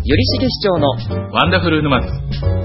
りしげ市長のワンダフル沼津。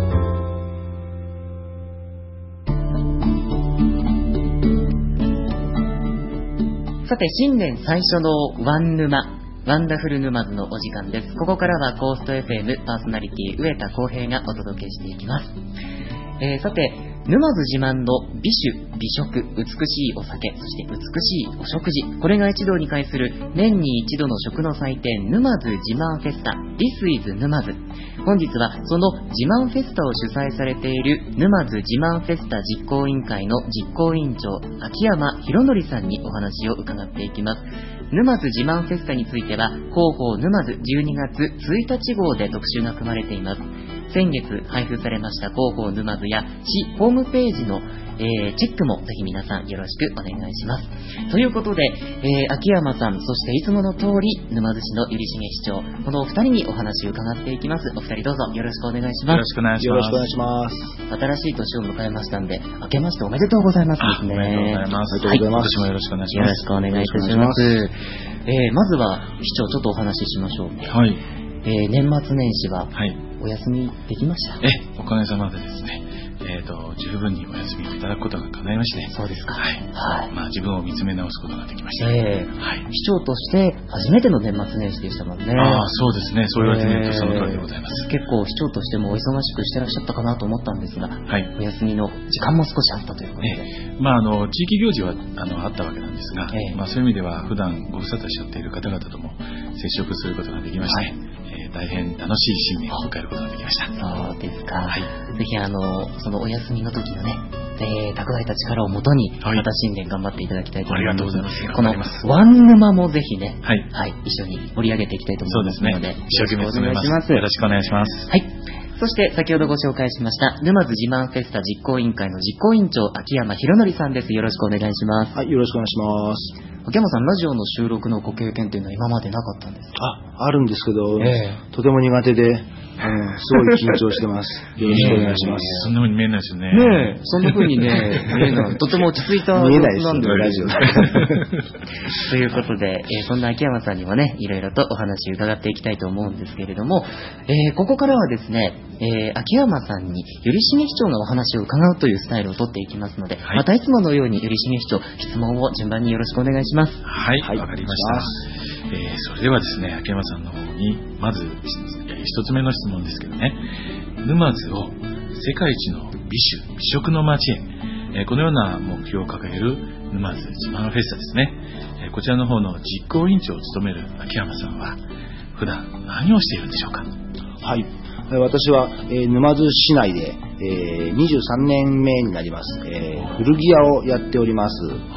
さて、新年最初のワンダフル沼津のお時間です。ここからはコースト FM パーソナリティ上田浩平がお届けしていきます。さて、沼津自慢の美酒、美食、美しいお酒、そして美しいお食事、これが一堂に会する年に一度の食の祭典、沼津自慢フェスタ This is 沼津。本日はその自慢フェスタを主催されている沼津自慢フェスタ実行委員会の実行委員長秋山博則さんにお話を伺っていきます。沼津自慢フェスタについては広報沼津12月1日号で特集が組まれています。先月配布されました広報沼津や市ホームページのチェックもぜひ皆さんよろしくお願いします。ということで、秋山さん、そしていつもの通り沼津市のゆりしげ市長、このお二人にお話を伺っていきます。お二人どうぞよろしくお願いします。 よろしくお願いします。 よろしくお願いします。 新しい年を迎えましたんで、明けましておめでとうございますですね。 おめでとうございます。 はい、 今年もよろしくお願いします。 よろしくお願いいたします。まずは市長、ちょっとお話ししましょう。 はい。 年末年始はお休みできました？ おかげさまでですね、十分にお休みをいただくことが叶いまして。 そうですか。 はい。まあ自分を見つめ直すことができました。 はい。市長として初めての年末年始でしたもんね。 そうですね。そう言われてみるとその通りでございます。 結構市長としてもお忙しくしてらっしゃったかなと思ったんですが、 はい。 お休みの時間も少しあったということで。 まあ地域行事はあったわけなんですが、まあそういう意味では普段ご無沙汰しちゃっている方々とも接触することができまして、大変楽しい新年を迎えることができました。 そうですか。 はい。 ぜひそのお休みの時のね、蓄えた力をもとに、また新年頑張っていただきたいと思います。 ありがとうございます。 このワン沼もぜひね、はい、一緒に盛り上げていきたいと思いますので、 一生懸命進めます。よろしくお願いします。 はい。そして先ほどご紹介しました沼津自慢フェスタ実行委員会の実行委員長秋山博則さんです。よろしくお願いします。 はい、よろしくお願いします。 秋山さん、ラジオの収録のご経験というのは今までなかったんですか？ あるんですけど、とても苦手で、すごい緊張してます。よろしくお願いします。 そんな風に見えないですよね。 ねえ、そんな風にね、見えない。とても落ち着いた様子なんでラジオということで、そんな秋山さんにもね、いろいろとお話を伺っていきたいと思うんですけれども、ここからはですね、秋山さんにゆりしげ市長のお話を伺うというスタイルをとっていきますので、またいつものようにゆりしげ市長、質問を順番によろしくお願いします。 はい、わかりました。それではですね、秋山さんの方にまず一つ目の質問ですけどね、沼津を世界一の美酒美食の街へ、このような目標を掲げる沼津自慢フェスタですね、こちらの方の実行委員長を務める秋山さんは普段何をしているんでしょうか？ はい、私は、沼津市内で、23年目になります、古着屋をやっております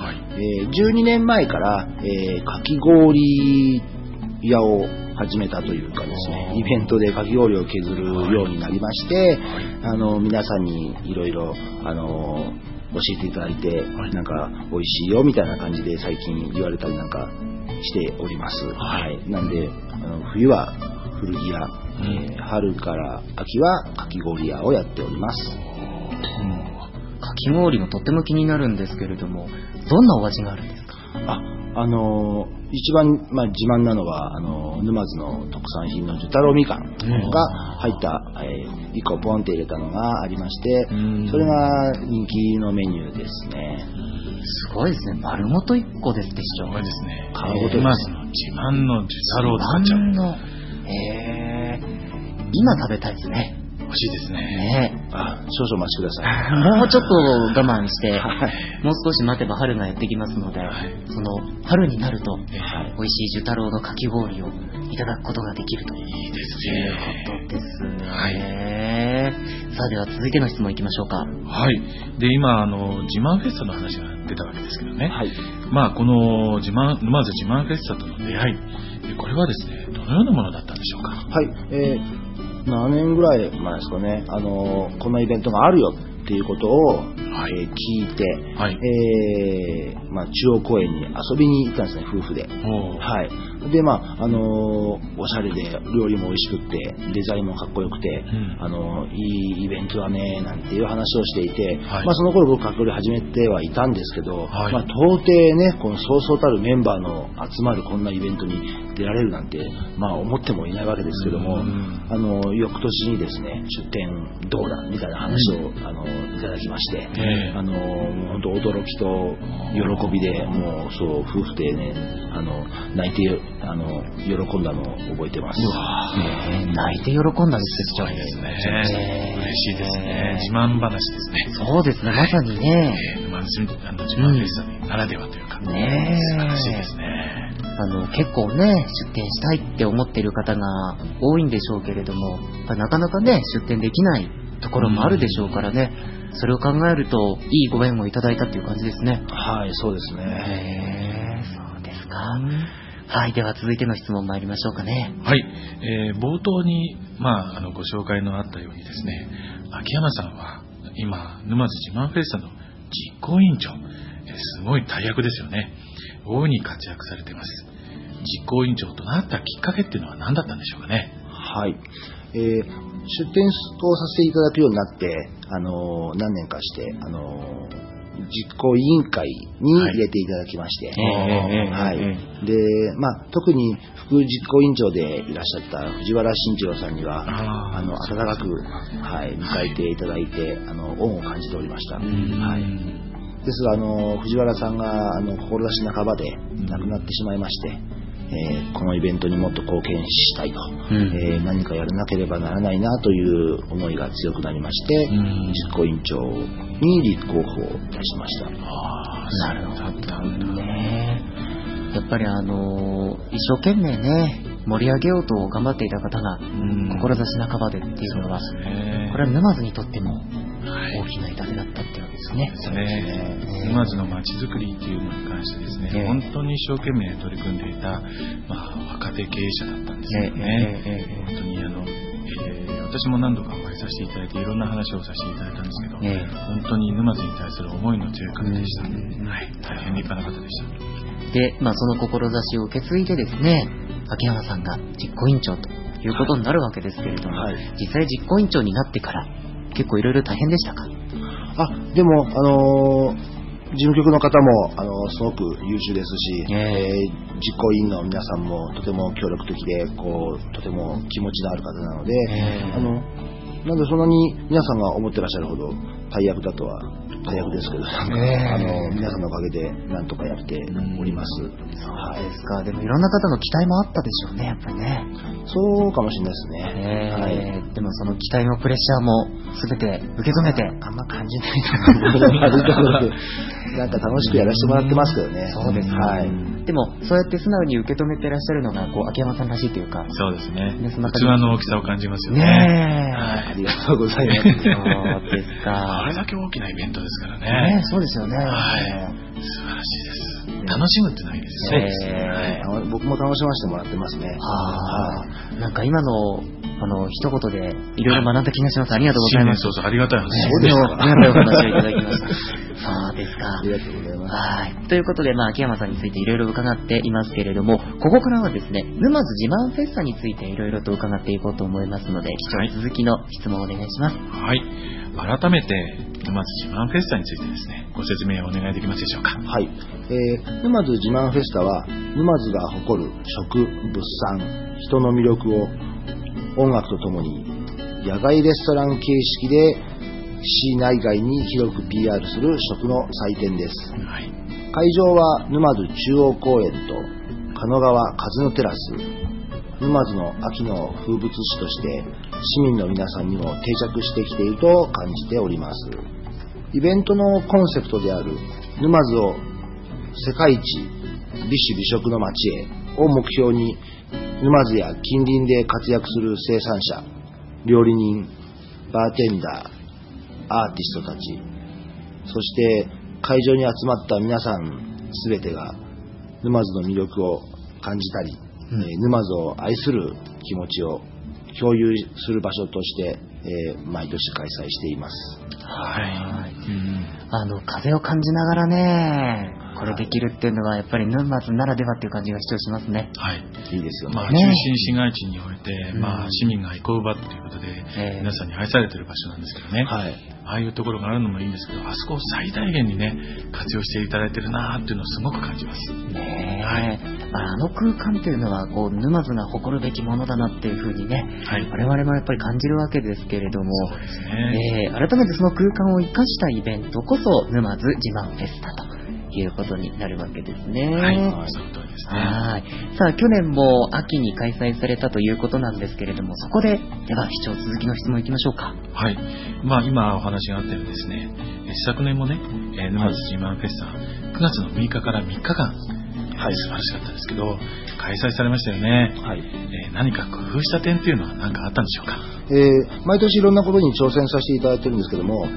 。12年前から、かき氷屋を始めたというかですね、イベントでかき氷を削るようになりまして、皆さんにいろいろ教えていただいて、なんか美味しいよみたいな感じで最近言われたりなんかしております。なんで冬は古着屋、春から秋はかき氷屋をやっております。 かき氷もとっても気になるんですけれども、どんなお味があるんですか？ 一番、自慢なのは沼津の特産品の寿太郎みかんが入った、1個ポンって入れたのがありまして、それが人気のメニューですね。 すごいですね。丸ごと1個ですって市長。 すごいですね。 沼津の自慢の寿太郎を使っちゃう。 今食べたいですね。 欲しいですね。 少々お待ちください。 もうちょっと我慢して、もう少し待てば春がやってきますので、その春になると、美味しい寿太郎のかき氷をいただくことができるということですね。さあ、では続いての質問いきましょうか。 はい。で、今自慢フェスタの話が出たわけですけどね。この沼津自慢フェスタとの出会い、これはですね、どのようなものだったんでしょうか？ はい。7年ぐらい前ですかね、このイベントがあるよっていうことを、 はい、 聞いて、 はい、 中央公園に遊びに行ったんですね、夫婦で。はい。で、おしゃれで料理も美味しくって、デザインもかっこよくて、いいイベントだね、なんていう話をしていて、はい、その頃僕かっこより始めてはいたんですけど、はい、到底ね、このそうそうたるメンバーの集まるこんなイベントに出られるなんて、思ってもいないわけですけども、翌年にですね、出店どうだみたいな話を、いただきまして、本当驚きと喜びで、もうそう夫婦でね、泣いて喜んだのを覚えてます。 泣いて喜んだんですよね。そうですね。嬉しいですね。自慢話ですね。 そうですね、まさにね。 自慢フェスタならではというか、素晴らしいですね。 結構ね、出店したいって思っている方が多いんでしょうけれども、なかなかね、出店できないところもあるでしょうからね、それを考えるといいご縁をいただいたっていう感じですね。 はい、そうですね。 そうですか。はい、では続いての質問参りましょうかね。 はい、冒頭に、ご紹介のあったようにですね、秋山さんは今沼津自慢フェスタの実行委員長、すごい大役ですよね。大いに活躍されています。実行委員長となったきっかけっていうのは何だったんでしょうかね。 はい、出店をさせていただくようになって何年かして実行委員会に入れていただきまして、で、特に副実行委員長でいらっしゃった藤原慎次郎さんには温かく、迎えていただいて恩を感じておりました。ですが藤原さんが志半ばで亡くなってしまいまして、このイベントにもっと貢献したいと、何かやらなければならないなという思いが強くなりまして、実行委員長に立候補いたしました。 なるほどね。やっぱり一生懸命ね盛り上げようと頑張っていた方が志半ばでっていうのは、これは沼津にとっても大きな痛手だったっていうわけですね。 そうですね。沼津の街づくりっていうのに関してですね、本当に一生懸命取り組んでいた、若手経営者だったんですけどね。本当に私も何度かお会いさせていただいていろんな話をさせていただいたんですけど、本当に沼津に対する思いの強い方でした。大変立派な方でした。 で、その志を受け継いでですね、秋山さんが実行委員長ということになるわけですけれども、実際実行委員長になってから結構いろいろ大変でしたか？ でも事務局の方もすごく優秀ですし、実行委員の皆さんもとても協力的でとても気持ちのある方なので、なんでそんなに皆さんが思ってらっしゃるほど大役だとは大役ですけど、皆さんのおかげでなんとかやっております。 そうですか。でもいろんな方の期待もあったでしょうね、やっぱりね。 そうかもしれないですね。 でもその期待もプレッシャーも全て受け止めてあんま感じないと思うなんか楽しくやらせてもらってますけどね。 そうですね。でもそうやって素直に受け止めてらっしゃるのが秋山さんらしいというか。 そうですね。器の大きさを感じますよね。 ありがとうございます。そうですか。 あれだけ大きなイベントですからね。 そうですよね。 素晴らしいです。楽しむってのはいいですよね。 僕も楽しませてもらってますね。 なんか今の一言でいろいろ学んだ気がします。ありがとうございます。 そうありがたい話ですね。ありがたいお話をいただきました。そうですか。 ありがとうございます。 ということで、秋山さんについていろいろ伺っていますけれども、ここからはですね、沼津自慢フェスタについていろいろと伺っていこうと思いますので、続きの質問をお願いします。 はい。改めて沼津自慢フェスタについてですね、ご説明をお願いできますでしょうか。 はい。沼津自慢フェスタは沼津が誇る食、物産、人の魅力を音楽とともに野外レストラン形式で市内外に広く PR する食の祭典です。会場は沼津中央公園と狩野川カズノテラス。沼津の秋の風物詩として市民の皆さんにも定着してきていると感じております。イベントのコンセプトである沼津を世界一美酒美食の街へを目標に、沼津や近隣で活躍する生産者、料理人、バーテンダー、アーティストたち、そして会場に集まった皆さんすべてが沼津の魅力を感じたり、沼津を愛する気持ちを共有する場所として、毎年開催しています。 風を感じながらね、これできるっていうのはやっぱり沼津ならではっていう感じが主張しますね。 はい。いいですよね。 中心市街地において、市民が憩う場ということで、皆さんに愛されている場所なんですけどね。はい。ああいうところがあるのもいいんですけど、あそこを最大限にね、活用していただいてるなーっていうのをすごく感じます。 ねえ。はい。空間っていうのは、沼津が誇るべきものだなっていうふうにね、はい、我々もやっぱり感じるわけですけれども、そうですね。改めてその空間を生かしたイベントこそ、沼津自慢フェスタということになるわけですね。 はい、そういうことですね。 はい。さあ、去年も秋に開催されたということなんですけれども、そこで、では、市長続きの質問いきましょうか。 はい。今お話があったようにですね、昨年もね、沼津自慢フェスタ、9月の6日から3日間、はい、素晴らしかったですけど、開催されましたよね。はい。何か工夫した点っていうのは何かあったんでしょうか。 毎年いろんなことに挑戦させていただいてるんですけども、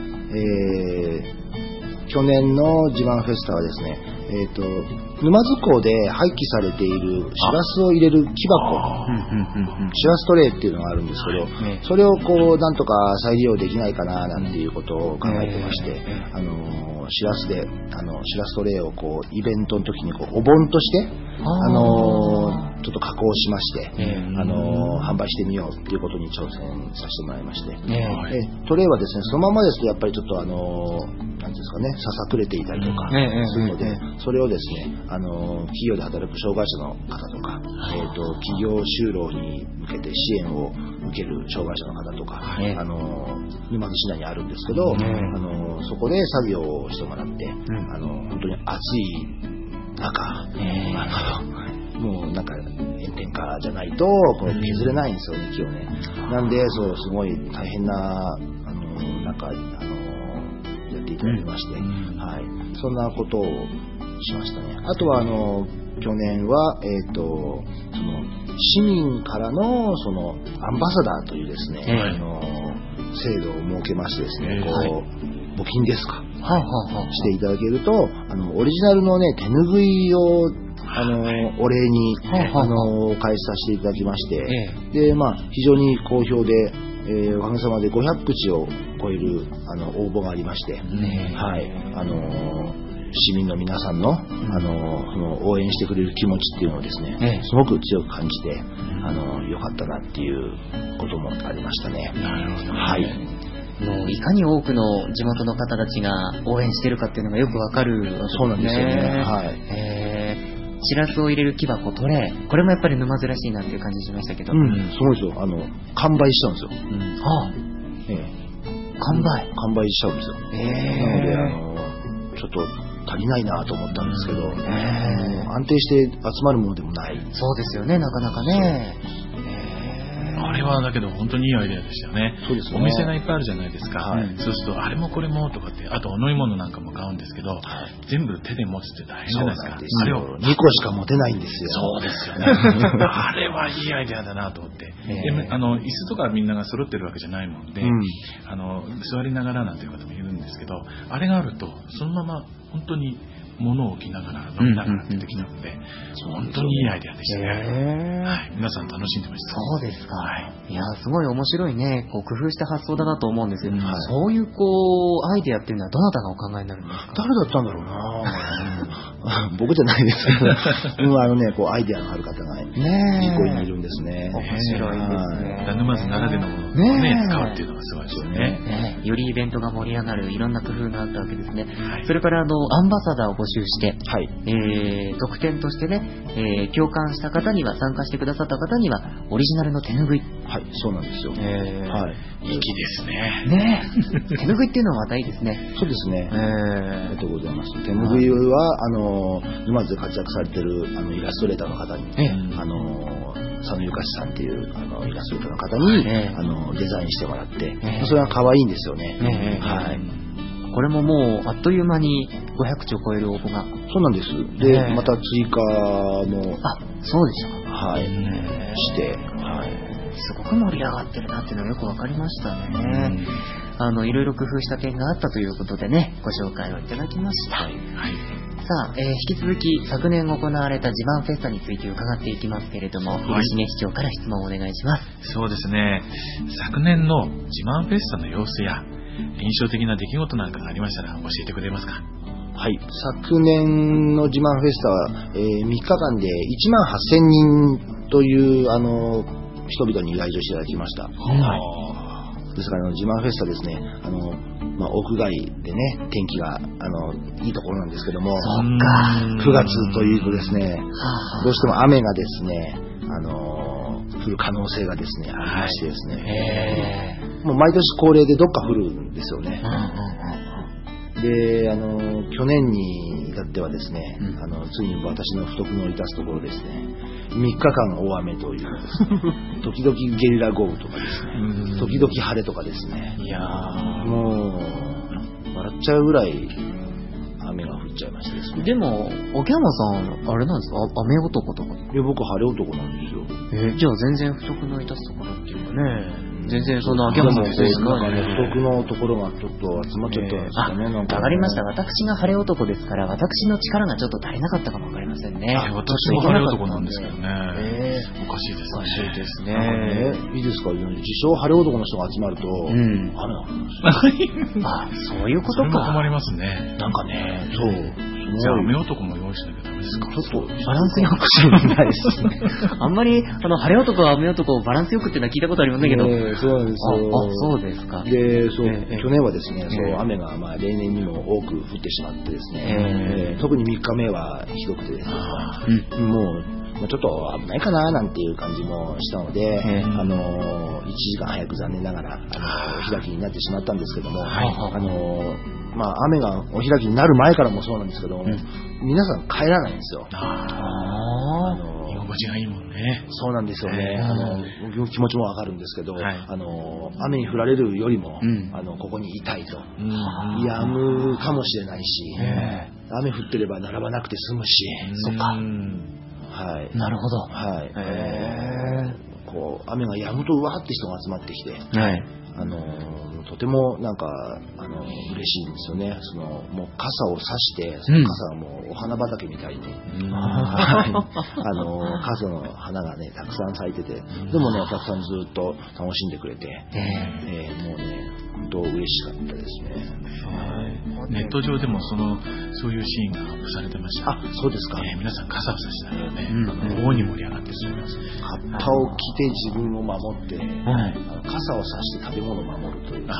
去年の自慢フェスタはですね、沼津港で廃棄されているシラスを入れる木箱、シラストレイっていうのがあるんですけど、それをなんとか再利用できないかななんていうことを考えてまして、シラストレイをイベントの時にお盆としてちょっと加工しまして、販売してみようっていうことに挑戦させてもらいまして、トレイはですね、そのままですとやっぱりちょっとなんていうんですかね、ささくれていたりとかするので、それをですね、企業で働く障害者の方とか、企業就労に向けて支援を受ける障害者の方とか、沼津市内にあるんですけど、そこで作業をしてもらって、本当に暑い中、もうなんか炎天下じゃないと削れないんですよね、木をね。なんで、すごい大変な中やっていただきまして、はい、そんなことをしましたね。あとは去年はその市民からのそのアンバサダーというですね、制度を設けましてですね、募金ですか、していただけるとオリジナルのね手ぬぐいをお礼に返させていただきまして、で非常に好評で、おかげさまで500口を超える応募がありまして、はい、市民の皆さんのその応援してくれる気持ちっていうのをですね、すごく強く感じて良かったなっていうこともありましたね。 なるほど、 はい。 いかに多くの地元の方たちが応援しているかっていうのがよくわかるわけですね。 そうなんですよね。はい。 シラスを入れる木箱トレイ、これもやっぱり沼津らしいなっていう感じしましたけど。 すごいですよ。完売したんですよ。完売しちゃうんですよ。なのでちょっと足りないなと思ったんですけど、安定して集まるものでもない。 そうですよね、なかなかね。 あれはだけど本当にいいアイデアでしたよね。 そうですね。 お店がいっぱいあるじゃないですか。そうするとあれもこれもとかって、あとお飲み物なんかも買うんですけど、全部手で持つって大変じゃないですか。 あれを2個しか持てないんですよ。 そうですよね。あれはいいアイデアだなと思って。椅子とかみんなが揃ってるわけじゃないもんで、座りながらなんていう方もいるんですけど、あれがあるとそのまま本当に物を置きながら飲みながら出てきたので、本当にいいアイデアでしたね。はい、皆さん楽しんでました。 そうですか。いや、すごい面白いね、工夫した発想だなと思うんですけど、そういうアイデアっていうのはどなたがお考えになるんですか？ 誰だったんだろうな。僕じゃないですけど、アイデアのある方が実行委員にいるんですね。 面白いですね。 沼津ならでのものをね、使うっていうのがすごいですよね。 よりイベントが盛り上がるいろんな工夫があったわけですね。それからアンバサダーを募集して、特典としてね、共感した方には、参加してくださった方にはオリジナルの手ぬぐい。 はい、そうなんですよ。 粋ですね。 手ぬぐいっていうのはまたいいですね。 そうですね。ありがとうございます。手ぬぐいは沼津で活躍されてるイラストレーターの方に、佐野ゆかしさんっていうイラストレーターの方にデザインしてもらって、それは可愛いんですよね。はい。 これももうあっという間に500丁を超える応募が。 そうなんです。で、また追加も。 そうでしたか。 はい。して、 すごく盛り上がってるなっていうのがよくわかりましたね。いろいろ工夫した点があったということでね、ご紹介をいただきました。さあ、引き続き昨年行われた自慢フェスタについて伺っていきますけれども、東根市長から質問をお願いします。 そうですね。昨年の自慢フェスタの様子や、 印象的な出来事なんかがありましたら教えてくれますか？ はい、昨年の自慢フェスタは、3日間で18,000人という人々に来場していただきました。はい、ですから自慢フェスタですね、屋外でね、天気がいいところなんですけども、9月というとですね、どうしても雨がですね、降る可能性がですね、ありましてですね、もう毎年恒例でどっか降るんですよね。で、去年に至ってはですね、ついに私の不徳の致すところですね、3日間大雨というですね、時々ゲリラ豪雨とかですね、時々晴れとかですね、いやもう笑っちゃうぐらい雨が降っちゃいましてですね。 でも秋山さんあれなんですか、雨男とか？ いや、僕晴れ男なんですよ。 じゃあ全然不徳の致すところっていうかね、全然その秋山さんのですかね、不徳のところがちょっと集まっちゃったんですかね。 わかりました。私が晴れ男ですから、私の力がちょっと足りなかったかもわかりませんね。 私も晴れ男なんですけどね。おかしいですね。 おかしいですね。 いいですか、自称晴れ男の人が集まると、雨が降るんですよ。 そういうことか。 それも困りますね。 なんかね、そう。 じゃあ雨男も用意しなきゃダメですか？ ちょっとバランスよくしないですね。あんまり晴れ男は雨男バランスよくっていうのは聞いたことありませんけど。 そうなんですよ。 そうですか。 で、去年はですね、雨が例年にも多く降ってしまってですね、特に3日目はひどくてですね、もうちょっと危ないかななんていう感じもしたので、1時間早く残念ながらお開きになってしまったんですけども、雨がお開きになる前からもそうなんですけど、皆さん帰らないんですよ。 居心地がいいもんね。 そうなんですよね。気持ちもわかるんですけど、雨に降られるよりも、ここにいたいと、やむかもしれないし、雨降ってれば並ばなくて済むし。 そっか。 はい。 なるほど。 はい。雨が止むとうわーって人が集まってきて、とてもなんか嬉しいんですよね。もう傘を差して、その傘はもうお花畑みたいに、傘の花がねたくさん咲いてて、でもねお客さんずっと楽しんでくれて、もうね本当嬉しかったですね。 ネット上でもそういうシーンがアップされてました。 そうですか。 皆さん傘を差しながらね、大に盛り上がってしまいます。 カッパを着て自分を守って、傘を差して食べ物を守るという。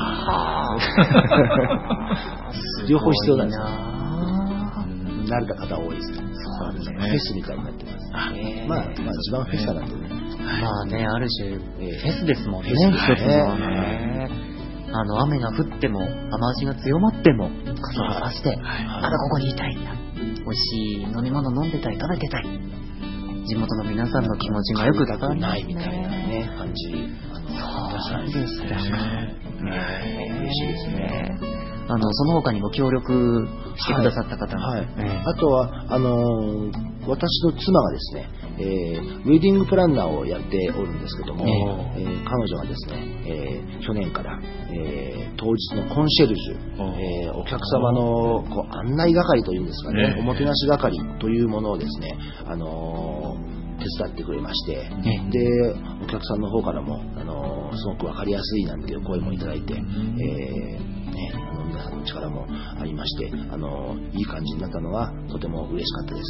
両方必要なんですよ。慣れた方多いですね。そうですね。フェスみたいになってます。一番フェスタなんでね。 ある種フェスですもんね。一つのね。雨が降っても雨足が強まっても傘を差して、まだここにいたいんだ、美味しい飲み物飲んでたい、食べてたい、地元の皆さんの気持ちがよく伝わらないみたいなね感じ。そうですね。嬉しいですね。その他にも協力してくださった方が、 あとは私の妻がですね、ウェディングプランナーをやっておるんですけども、彼女がですね、去年から、当日のコンシェルジュ、お客様の案内係というんですかね、おもてなし係というものをですね、手伝ってくれまして、でお客さんの方からもすごく分かりやすいなんていう声もいただいて、皆さんの力もありまして、いい感じになったのはとても嬉しかったです。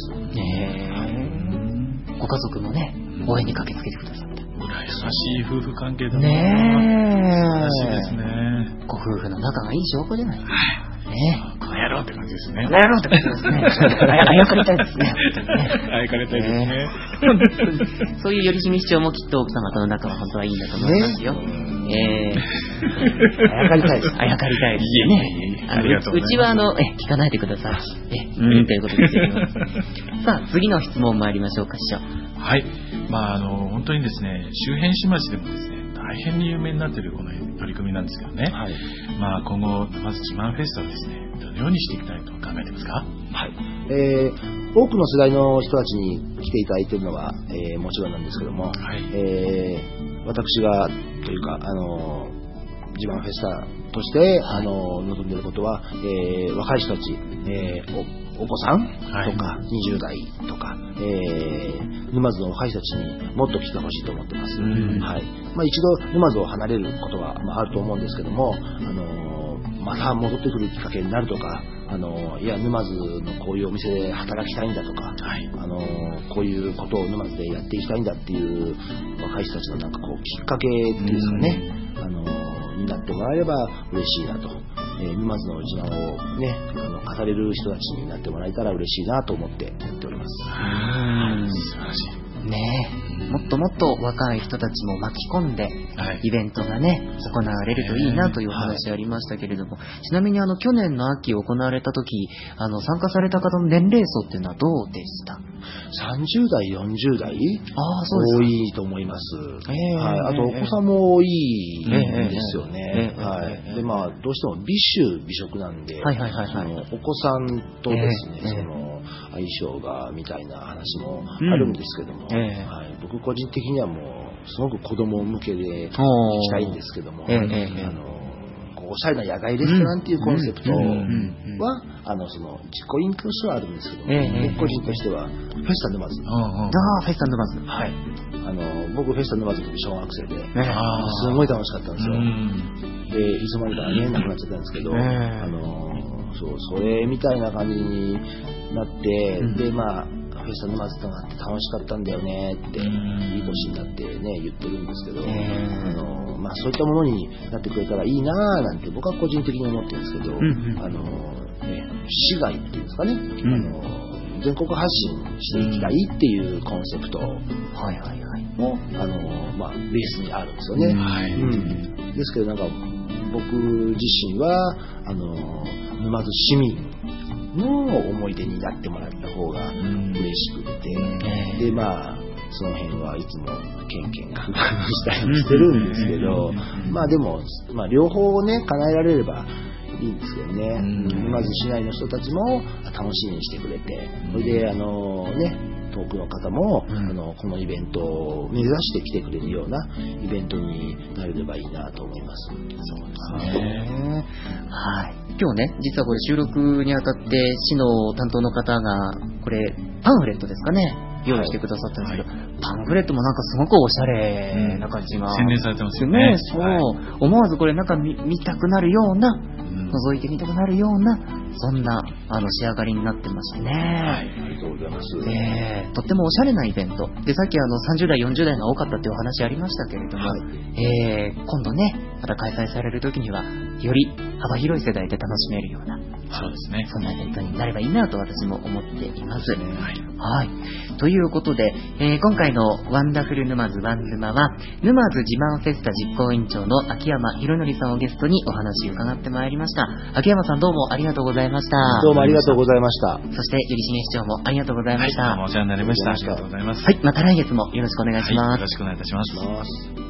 ご家族もね、応援に駆けつけてくださった。 優しい夫婦関係だな。 優しいですね。 ご夫婦の仲がいい証拠じゃないですか。 この野郎って感じですね。 この野郎って感じですね。あやかりたいですね。 あやかりたいですね。 そういうよりしみ主張もきっと奥様との仲は本当はいいんだと思いますよ。 あやかりたいです。 あやかりたいですね。うちは聞かないでください。ということですよ。さあ次の質問参りましょうか、師匠。 はい。本当にですね、周辺市町でもですね、大変に有名になっているこの取り組みなんですけどね。今後まず自慢フェスタをですね、どのようにしていきたいと考えてますか？ 多くの世代の人たちに来ていただいているのは、もちろんなんですけども、私がというか自慢フェスタとして望んでいることは、若い人たち、お子さんとか、20代とか、沼津の若い人たちにもっと来てほしいと思ってます。一度沼津を離れることはあると思うんですけども、 また戻ってくるきっかけになるとか、いや沼津のこういうお店で働きたいんだとか、はい、こういうことを沼津でやっていきたいんだっていう若い人たちのなんかこうきっかけっていうんですかね、になってもらえれば嬉しいなと、沼津の自慢をね語れる人たちになってもらえたら嬉しいなと思ってやっております。 素晴らしいねえ、もっともっと若い人たちも巻き込んで、イベントがね、行われるといいなというお話ありましたけれども、ちなみに去年の秋行われた時、参加された方の年齢層っていうのはどうでした？ 30代、40代、多いと思います。はい、あとお子さんも多いんですよね。はい。で、まあ、どうしても美酒、美食なんで、お子さんとですね、相性がみたいな話もあるんですけども、はい、僕個人的にはもうすごく子供向けで行きたいんですけども、おしゃれな野外レストランっていうコンセプトは、その実行委員としてはあるんですけども、僕個人としてはフェスタ沼津。 フェスタ沼津。 はい。僕フェスタ沼津の小学生で、すごい楽しかったんですよ。で、いつまでかね、なくなっちゃったんですけど、それみたいな感じになって、で、まあ、フェスタ沼津となって楽しかったんだよねって、いい年になってね、言ってるんですけど、まあ、そういったものになってくれたらいいなぁなんて僕は個人的に思ってるんですけど、市外っていうんですかね、全国発信していきたいっていうコンセプトも、まあ、ベースにあるんですよね。ですけどなんか僕自身は沼津市民の思い出になってもらった方が嬉しくて、でまあその辺はいつもケンケンガンガンしたりしてるんですけど、まあでも、まあ、両方ね叶えられればいいんですけどね。沼津市内の人たちも楽しみにしてくれて、それで遠くの方も、このイベントを目指して来てくれるようなイベントになれればいいなと思います。そうですね。 はい。今日ね、実はこれ収録にあたって市の担当の方がこれパンフレットですかね、用意してくださったんですけど、パンフレットもなんかすごくおしゃれな感じが、 洗練されてますよね。 そう、思わずこれなんか 見たくなるような、覗いてみたくなるような、そんな仕上がりになってましたね。 ありがとうございます。 とってもおしゃれなイベントで、さっき30代40代が多かったっていうお話ありましたけれども、今度ねまた開催される時にはより幅広い世代で楽しめるような、 そうですね、 そんなイベントになればいいなと私も思っています。はい。ということで、今回のワンダフル沼津ワン沼は沼津自慢フェスタ実行委員長の秋山博則さんをゲストにお話を伺ってまいりました。秋山さんどうもありがとうございました。 どうもありがとうございました。 そしてゆりしげ市長もありがとうございました。 どうもお世話になりました。ありがとうございます。 はい、また来月もよろしくお願いします。 よろしくお願いいたします。